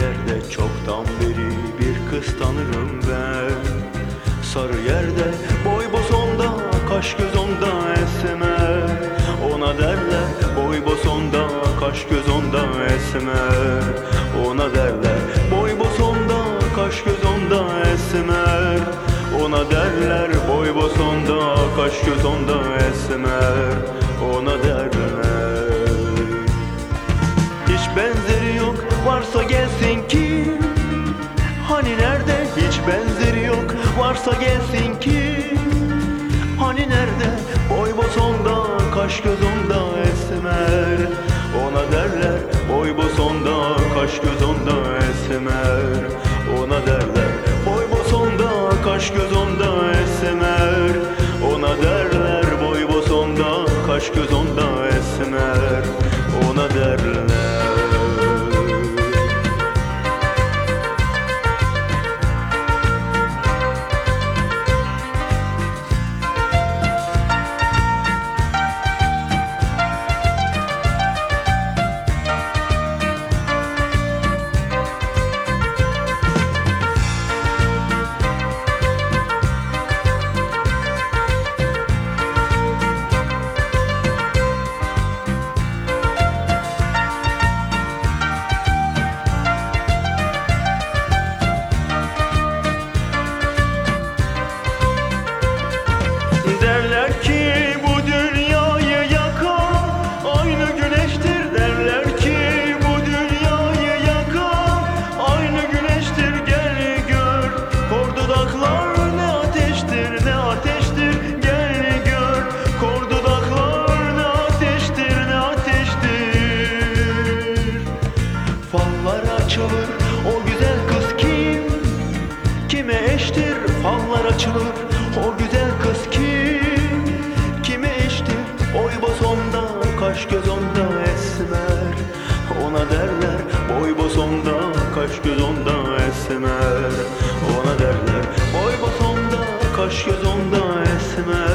yerde çoktan beri bir kız tanırım ben. Sarı yerde, boy bosonda, kaş göz onda esmer. Ona derler boy bosonda, kaş göz onda esmer. Ona derler boy bosonda, kaş göz onda esmer. Ona derler boy bosonda, kaş göz onda esmer. Ona derler. Hiç benzeri yok, varsa gelsin ki. Hani nerede? Hiç benzeri yok, varsa gelsin ki. Hani nerede? Boy bosonda, kaş göz onda esmer. Ona derler boy bosonda, kaş göz onda esmer. Ona derler boy bosonda, kaş göz onda esmer. Ona derler boy bosonda, kaş göz onda esmer. Ona derler. Derler ki bu dünyayı yakan aynı güneştir. Derler ki bu dünyayı yakan aynı güneştir. Gel gör kor dudaklar ne ateştir, ne ateştir. Gel gör kor dudaklar ne ateştir, ne ateştir. Fallar açılır, o güzel kız kim? Kime eştir? Fallar açılır, o güzel kız kim? Kime eştir? Boy bosonda, kaş göz onda esmer. Ona derler boy bosonda, kaş göz onda esmer. Ona derler boy bosonda, kaş göz onda esmer.